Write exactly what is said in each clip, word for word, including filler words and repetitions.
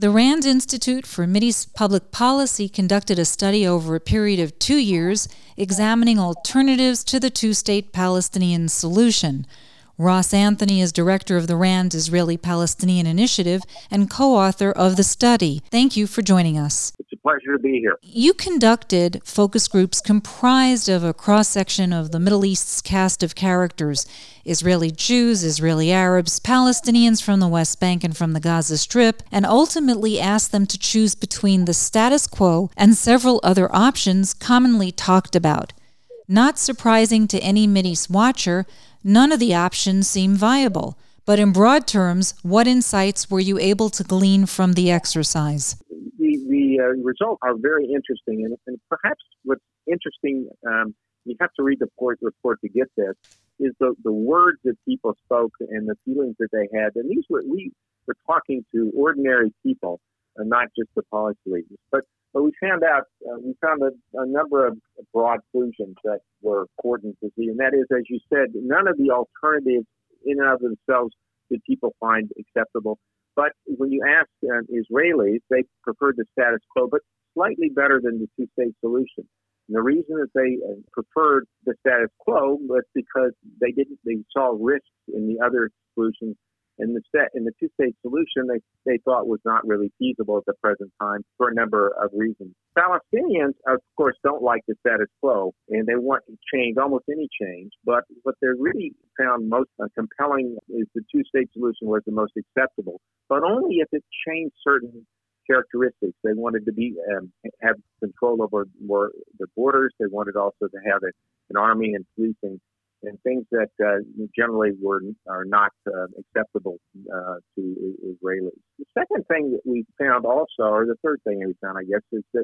The Rand Institute for Mideast Public Policy conducted a study over a period of two years examining alternatives to the two-state Palestinian solution. Ross Anthony is director of the Rand Israeli-Palestinian Initiative and co-author of the study. Thank you for joining us. It's a pleasure to be here. You conducted focus groups comprised of a cross-section of the Middle East's cast of characters: Israeli Jews, Israeli Arabs, Palestinians from the West Bank and from the Gaza Strip, and ultimately asked them to choose between the status quo and several other options commonly talked about. Not surprising to any Mideast watcher, none of the options seem viable. But in broad terms, what insights were you able to glean from the exercise? The, the uh, results are very interesting, and, and perhaps what's interesting, um, you have to read the report, report to get this, is the, the words that people spoke and the feelings that they had. And these were, we were talking to ordinary people, and not just the policy leaders. But But we found out, uh, we found a, a number of broad conclusions that were important to see. And that is, as you said, none of the alternatives in and of themselves did people find acceptable. But when you ask uh, Israelis, they preferred the status quo, but slightly better than the two-state solution. And the reason that they uh, preferred the status quo was because they didn't, they saw risks in the other solutions. And the set in the two-state solution, they they thought was not really feasible at the present time for a number of reasons. Palestinians, of course, don't like the status quo, and they want change, almost any change. But what they really found most uh, compelling is the two-state solution was the most acceptable, but only if it changed certain characteristics. They wanted to be um, have control over more the borders. They wanted also to have a, an army and policing, and things that uh, generally were are not uh, acceptable uh, to Israelis. The second thing that we found also, or the third thing we found, I guess, is that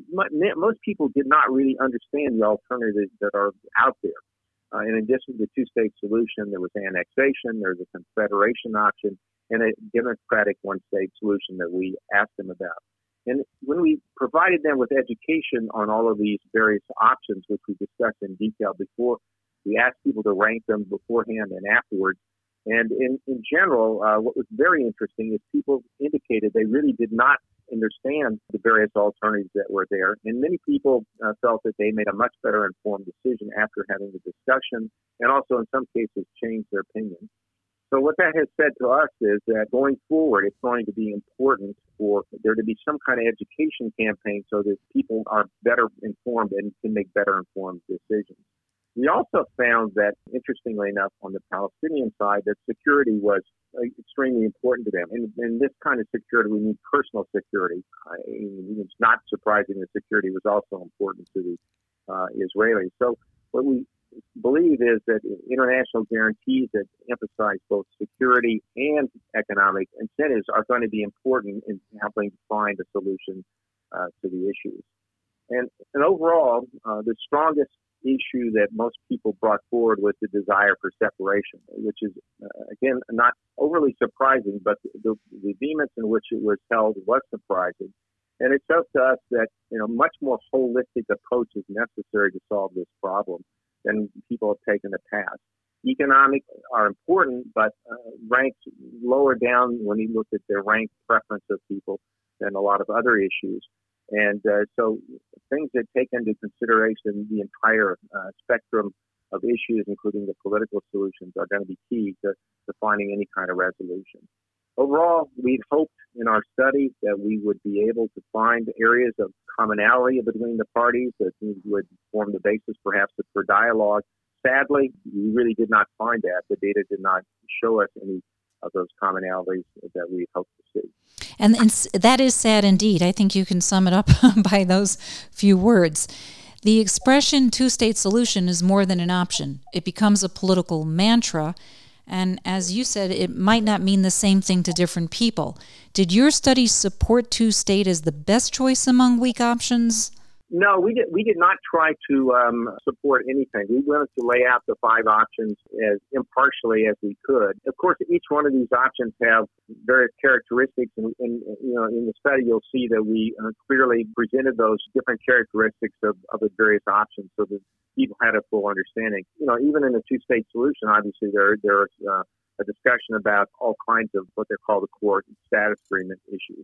most people did not really understand the alternatives that are out there. Uh, in addition to the two-state solution, there was annexation, there was a confederation option, and a democratic one-state solution that we asked them about. And when we provided them with education on all of these various options, which we discussed in detail before, we asked people to rank them beforehand and afterwards. And in, in general, uh, what was very interesting is people indicated they really did not understand the various alternatives that were there. And many people uh, felt that they made a much better informed decision after having the discussion, and also in some cases changed their opinion. So what that has said to us is that going forward, it's going to be important for there to be some kind of education campaign so that people are better informed and can make better informed decisions. We also found that, interestingly enough, on the Palestinian side, that security was uh, extremely important to them. And in this kind of security, we need personal security. Uh, it's not surprising that security was also important to the uh, Israelis. So what we believe is that international guarantees that emphasize both security and economic incentives are going to be important in helping to find a solution uh, to the issues. And, and overall, uh, the strongest issue that most people brought forward was the desire for separation, which is, uh, again, not overly surprising, but the, the vehemence in which it was held was surprising. And it shows to us that, you know, much more holistic approach is necessary to solve this problem than people have taken in the past. Economic are important, but uh, ranked lower down when you look at their ranked preference of people than a lot of other issues. And uh, so things that take into consideration the entire uh, spectrum of issues, including the political solutions, are going to be key to, to finding any kind of resolution. Overall, we'd hoped in our study that we would be able to find areas of commonality between the parties that would form the basis perhaps for dialogue. Sadly, we really did not find that. The data did not show us any of those commonalities that we hoped to see. And, and that is sad indeed. I think you can sum it up by those few words. The expression two-state solution is more than an option. It becomes a political mantra. And as you said, it might not mean the same thing to different people. Did your study support two-state as the best choice among weak options? No, we did. We did not try to um, support anything. We wanted to lay out the five options as impartially as we could. Of course, each one of these options have various characteristics, and, and you know, in the study, you'll see that we uh, clearly presented those different characteristics of, of the various options, so that people had a full understanding. You know, even in a two-state solution, obviously there there's uh, a discussion about all kinds of what they're called the core status agreement issues.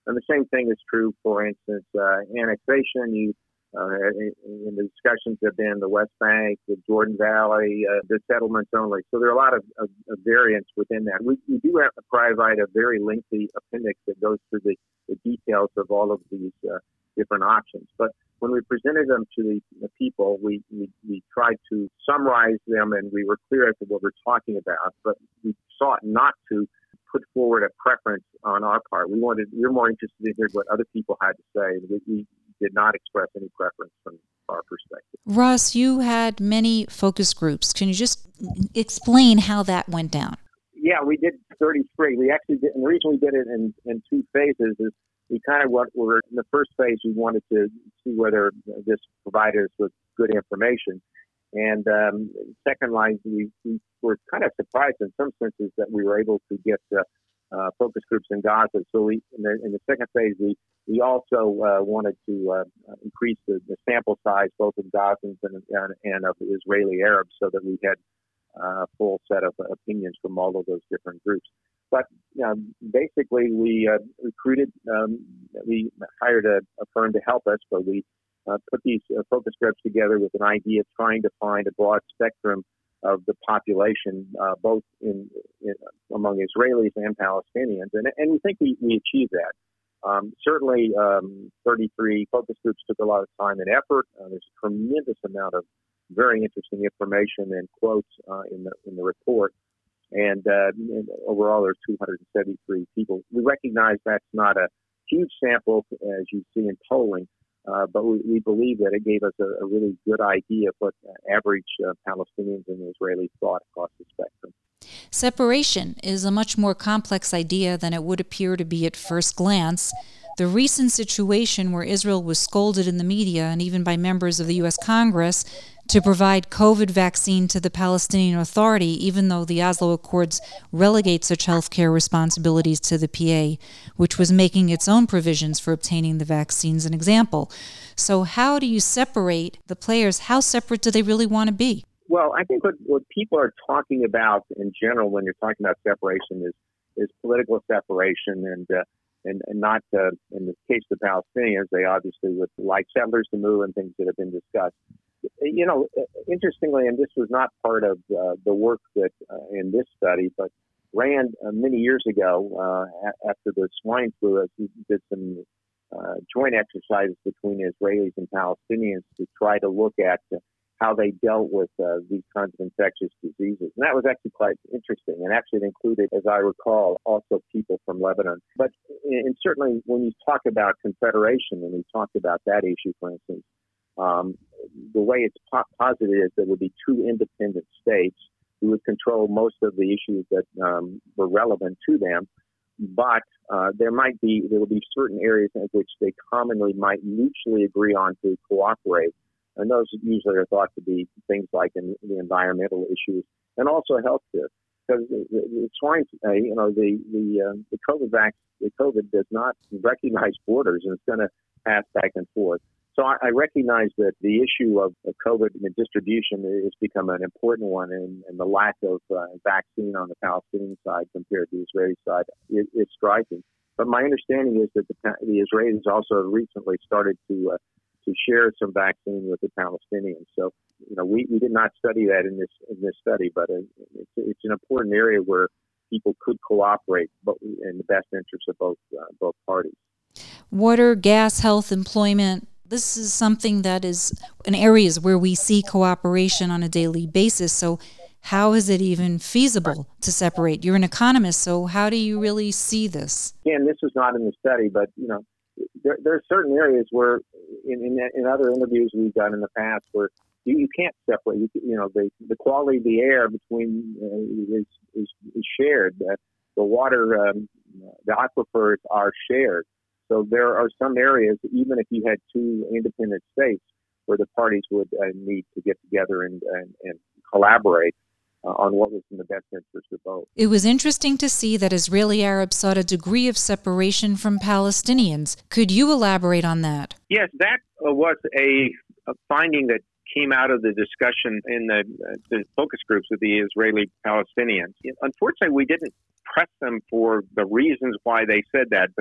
And the same thing is true, for instance, uh, annexation. You, uh, in, in the discussions have been the West Bank, the Jordan Valley, uh, the settlements only. So there are a lot of, of, of variants within that. We, we do have to provide a very lengthy appendix that goes through the, the details of all of these uh, different options. But when we presented them to the, the people, we, we, we tried to summarize them, and we were clear as to what we're talking about, but we sought not to put forward a preference on our part. We wanted, we were more interested in hearing what other people had to say. We, we did not express any preference from our perspective. Ross, you had many focus groups. Can you just explain how that went down? Yeah, we did thirty-three. We actually did, and the reason we did it in, in two phases is we kind of what were in the first phase. We wanted to see whether this provided us with good information, and um, second line, we, we were kind of surprised in some senses that we were able to get uh, uh, focus groups in Gaza. So we in the, in the second phase, we we also uh, wanted to uh, increase the, the sample size both of Gazans and, and, and of Israeli Arabs, so that we had a uh, full set of opinions from all of those different groups. But you know, basically, we uh, recruited, um, we hired a, a firm to help us, but we uh, put these uh, focus groups together with an idea of trying to find a broad spectrum of the population, uh, both in, in among Israelis and Palestinians, and, and we think we, we achieved that. Um, certainly, um, thirty-three focus groups took a lot of time and effort. Uh, there's a tremendous amount of very interesting information and quotes uh, in the in the report. And, uh, and overall, there's two hundred seventy-three people. We recognize that's not a huge sample, as you see in polling, uh, but we, we believe that it gave us a, a really good idea of what average uh, Palestinians and Israelis thought across the spectrum. Separation is a much more complex idea than it would appear to be at first glance. The recent situation where Israel was scolded in the media and even by members of the U S Congress to provide COVID vaccine to the Palestinian Authority, even though the Oslo Accords relegate such health care responsibilities to the P A, which was making its own provisions for obtaining the vaccines, an example. So how do you separate the players? How separate do they really want to be? Well, I think what, what people are talking about in general when you're talking about separation is, is political separation, and uh, and, and not, uh, in the case of the Palestinians, they obviously would like settlers to move and things that have been discussed. You know, interestingly, and this was not part of uh, the work that uh, in this study, but Rand uh, many years ago, uh, after the swine flu, as he did some uh, joint exercises between Israelis and Palestinians to try to look at uh, how they dealt with uh, these kinds of infectious diseases. And that was actually quite interesting. And actually it included, as I recall, also people from Lebanon. But and certainly when you talk about confederation, and we talked about that issue, for instance, um, the way it's po- posited is there would be two independent states who would control most of the issues that um, were relevant to them. But uh, there might be, there will be certain areas in which they commonly might mutually agree on to cooperate. And those usually are thought to be things like in, the environmental issues and also healthcare. Because the, the, the swine, uh, you know, the the uh, the COVID vaccine, the COVID does not recognize borders, and it's going to pass back and forth. So I, I recognize that the issue of, of COVID and the distribution has become an important one, and, and the lack of uh, vaccine on the Palestinian side compared to the Israeli side is, is striking. But my understanding is that the, the Israelis also recently started to uh, to share some vaccine with the Palestinians. So, you know, we, we did not study that in this in this study, but it's, it's an important area where people could cooperate, but in the best interest of both uh, both parties. Water, gas, health, employment. This is something that is in areas where we see cooperation on a daily basis. So how is it even feasible to separate? You're an economist, so how do you really see this? Again, this was not in the study, but, you know, there, there are certain areas where in, in, in other interviews we've done in the past where you, you can't separate. You, you know, the, the quality of the air between uh, is, is, is shared. Uh, the water, um, the aquifers are shared. So there are some areas, even if you had two independent states, where the parties would uh, need to get together and, and, and collaborate uh, on what was in the best interest of both. It was interesting to see that Israeli Arabs sought a degree of separation from Palestinians. Could you elaborate on that? Yes, that uh, was a, a finding that came out of the discussion in the, uh, the focus groups with the Israeli Palestinians. Unfortunately, we didn't press them for the reasons why they said that, but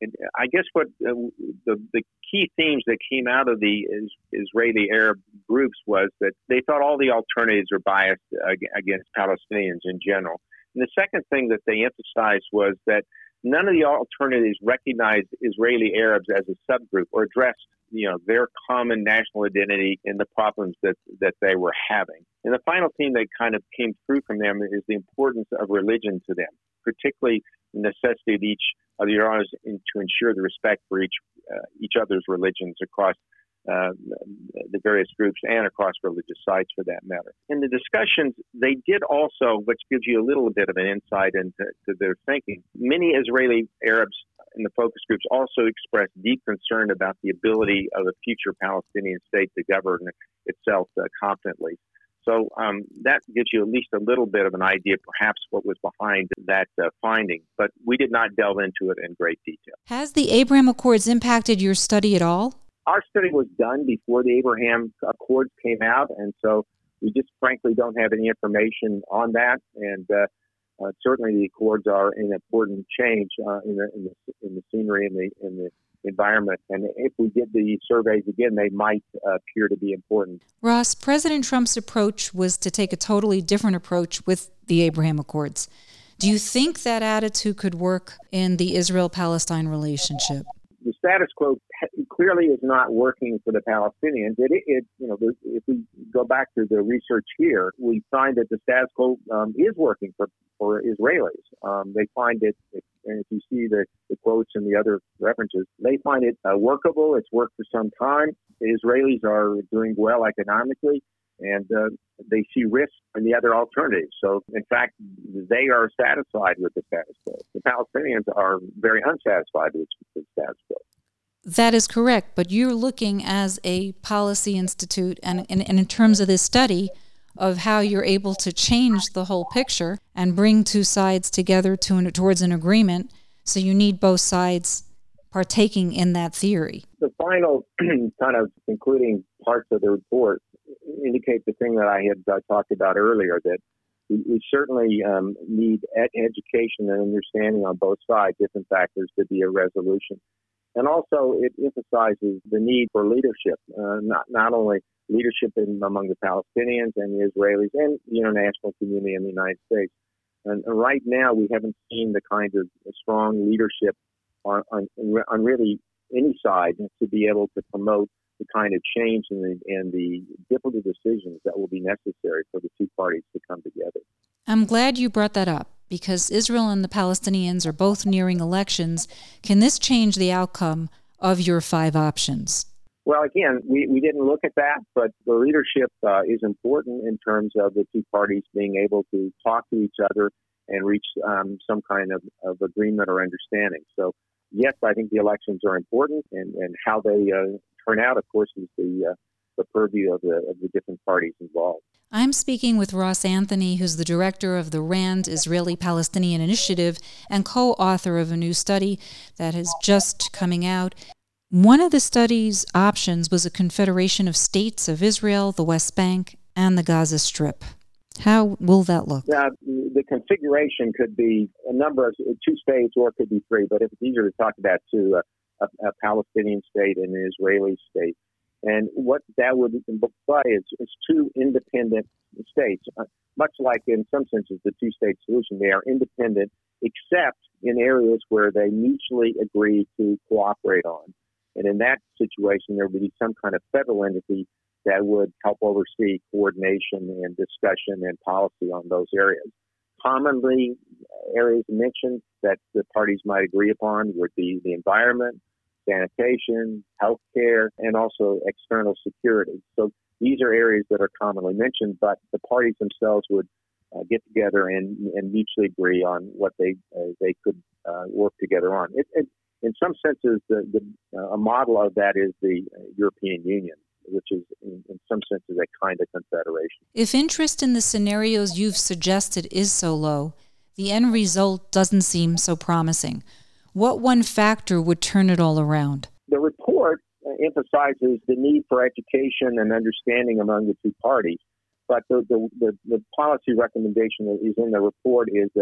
And I guess what uh, the the key themes that came out of the is, Israeli Arab groups was that they thought all the alternatives are biased against Palestinians in general. And the second thing that they emphasized was that none of the alternatives recognized Israeli Arabs as a subgroup or addressed, you know, their common national identity and the problems that, that they were having. And the final theme that kind of came through from them is the importance of religion to them, particularly the necessity of each of the Iranians to ensure the respect for each uh, each other's religions across uh, the various groups and across religious sites for that matter. In the discussions, they did also, which gives you a little bit of an insight into to their thinking, many Israeli Arabs in the focus groups also expressed deep concern about the ability of a future Palestinian state to govern itself uh, competently. So um, that gives you at least a little bit of an idea, perhaps, what was behind that uh, finding. But we did not delve into it in great detail. Has the Abraham Accords impacted your study at all? Our study was done before the Abraham Accords came out, and so we just frankly don't have any information on that. And uh, uh, certainly the Accords are an important change uh, in, the, in, the, in the scenery and the, in the environment. And if we did the surveys again, they might uh, appear to be important. Ross, President Trump's approach was to take a totally different approach with the Abraham Accords. Do you think that attitude could work in the Israel-Palestine relationship? The status quo clearly is not working for the Palestinians. It, it you know, if we go back to the research here, we find that the status quo um, is working for, for Israelis. Um, they find it, and if you see the, the quotes and the other references, they find it uh, workable. It's worked for some time. The Israelis are doing well economically, and uh, they see risk in the other alternatives. So, in fact, they are satisfied with the status quo. The Palestinians are very unsatisfied with the status quo. That is correct, but you're looking as a policy institute, and, and, and in terms of this study, of how you're able to change the whole picture and bring two sides together to an, towards an agreement. So you need both sides partaking in that theory. The final kind of concluding parts of the report indicate the thing that I had uh, talked about earlier, that we, we certainly um, need ed- education and understanding on both sides, different factors to be a resolution. And also it emphasizes the need for leadership, uh, not, not only leadership in, among the Palestinians and the Israelis and the international community in the United States. And, and right now we haven't seen the kind of strong leadership on, on, on really any side to be able to promote the kind of change and the, and the difficult decisions that will be necessary for the two parties to come together. I'm glad you brought that up, because Israel and the Palestinians are both nearing elections. Can this change the outcome of your five options? Well, again, we, we didn't look at that, but the leadership uh, is important in terms of the two parties being able to talk to each other and reach um, some kind of, of agreement or understanding. So, yes, I think the elections are important, and, and how they uh, turn out, of course, is the uh, the purview of the of the different parties involved. I'm speaking with Ross Anthony, who's the director of the RAND Israeli-Palestinian Initiative and co-author of a new study that is just coming out. One of the study's options was a confederation of states of Israel, the West Bank, and the Gaza Strip. How will that look? Uh, the configuration could be a number of two states, or it could be three, but if it's easier to talk about two, uh, a, a Palestinian state and an Israeli state. And what that would imply is, is two independent states, uh, much like in some senses the two-state solution. They are independent, except in areas where they mutually agree to cooperate on. And in that situation, there would be some kind of federal entity that would help oversee coordination and discussion and policy on those areas. Commonly, areas mentioned that the parties might agree upon would be the environment, sanitation, healthcare, and also external security. So these are areas that are commonly mentioned, but the parties themselves would uh, get together and, and mutually agree on what they uh, they could uh, work together on. It, it, in some senses, the, the, uh, a model of that is the European Union, which is in, in some senses a kind of confederation. If interest in the scenarios you've suggested is so low, the end result doesn't seem so promising. What one factor would turn it all around? The report emphasizes the need for education and understanding among the two parties, but the, the, the, the policy recommendation that is in the report is that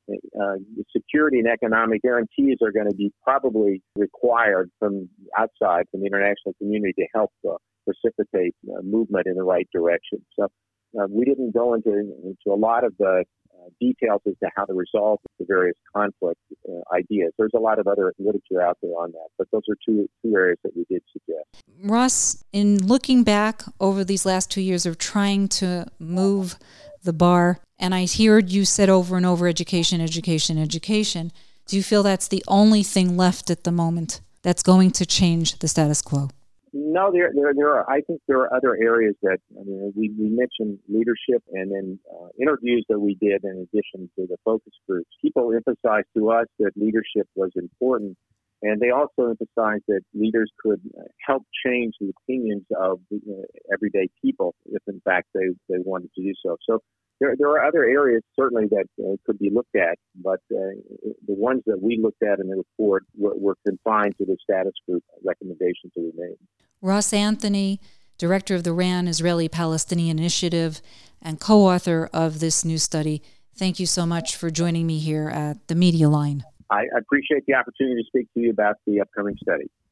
uh, security and economic guarantees are going to be probably required from outside, from the international community, to help uh, precipitate uh, movement in the right direction. So uh, we didn't go into, into a lot of the uh, details as to how to resolve the various conflict uh, ideas. There's a lot of other literature out there on that, but those are two, two areas that we did suggest. Ross, in looking back over these last two years of trying to move the bar, and I heard you said over and over, education, education, education. Do you feel that's the only thing left at the moment that's going to change the status quo? No, there, there, there are. I think there are other areas that, I mean, we, we mentioned leadership, and then uh, interviews that we did in addition to the focus groups. People emphasized to us that leadership was important, and they also emphasized that leaders could help change the opinions of you know, everyday people if, in fact, they, they wanted to do so. So there, there are other areas certainly that uh, could be looked at, but uh, the ones that we looked at in the report were, were confined to the status group recommendations that we made. Ross Anthony, director of the RAND Israeli-Palestinian Initiative and co-author of this new study, thank you so much for joining me here at the Media Line. I appreciate the opportunity to speak to you about the upcoming study.